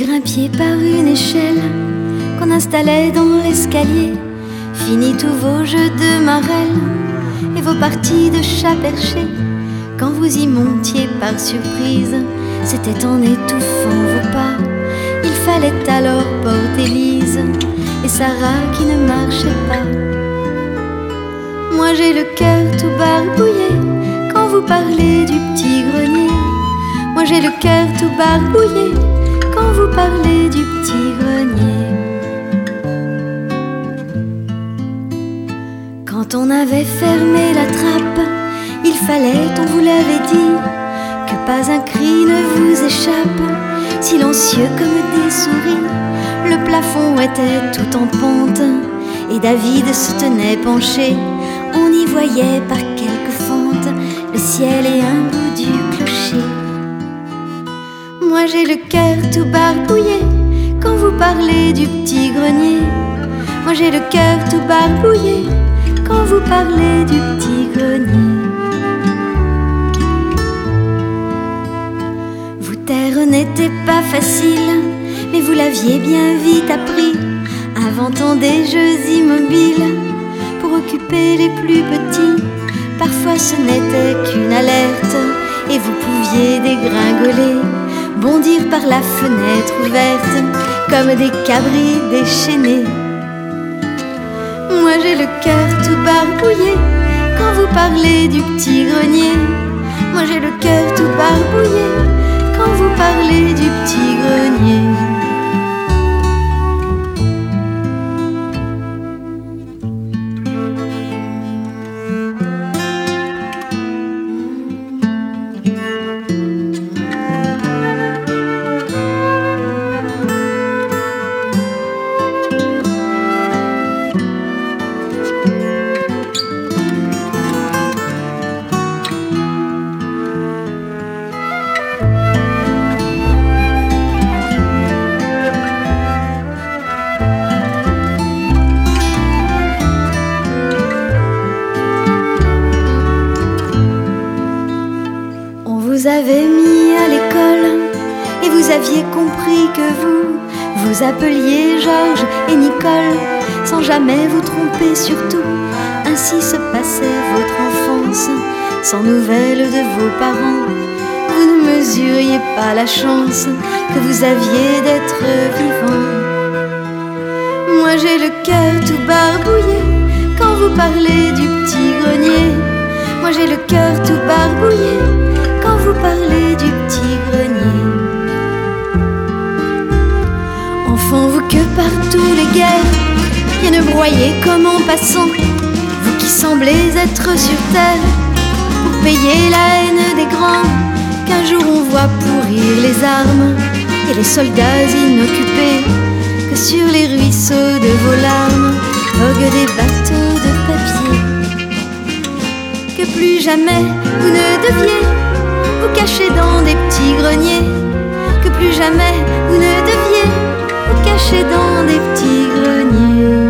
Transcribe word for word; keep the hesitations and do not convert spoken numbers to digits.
grimpiez par une échelle qu'on installait dans l'escalier. Fini tous vos jeux de marelle et vos parties de chat perché. Quand vous y montiez par surprise, c'était en étouffant vos pas. Il fallait alors porter Lise et Sarah qui ne marchait pas. Moi j'ai le cœur tout barbouillé quand vous parlez du petit grenier. Moi j'ai le cœur tout barbouillé quand vous parlez du petit grenier. Quand on avait fermé la trappe, il fallait, on vous l'avait dit, que pas un cri ne vous échappe. Silencieux comme des souris, le plafond était tout en pente et David se tenait penché. On y voyait par quelques fentes le ciel et un bout du clocher. Moi j'ai le cœur tout barbouillé quand vous parlez du petit grenier. Moi j'ai le cœur tout barbouillé quand vous parlez du petit grenier. Vous taire n'était pas facile, mais vous l'aviez bien vite appris, inventant des jeux immobiles pour occuper les plus petits. Parfois ce n'était qu'une alerte et vous pouviez dégringoler, bondir par la fenêtre ouverte comme des cabris déchaînés. Moi j'ai le cœur tout barbouillé quand vous parlez du petit grenier. Moi j'ai le cœur tout barbouillé quand vous parlez du petit grenier. Vous avez mis à l'école et vous aviez compris que vous vous appeliez Georges et Nicole, sans jamais vous tromper surtout. Ainsi se passait votre enfance, sans nouvelles de vos parents. Vous ne mesuriez pas la chance que vous aviez d'être vivant. Moi j'ai le cœur tout barbouillé quand vous parlez du petit grenier. Moi j'ai le cœur tout barbouillé quand vous parlez du petit grenier. Enfant, vous que par tous les guerres viennent broyer comme en passant, vous qui semblez être sur terre pour payer la haine des grands, qu'un jour on voit pourrir les armes et les soldats inoccupés, que sur les ruisseaux de vos larmes voguent des bateaux de papier, que plus jamais vous ne deviez vous cacher dans des petits greniers, que plus jamais vous ne deviez vous cacher dans des petits greniers.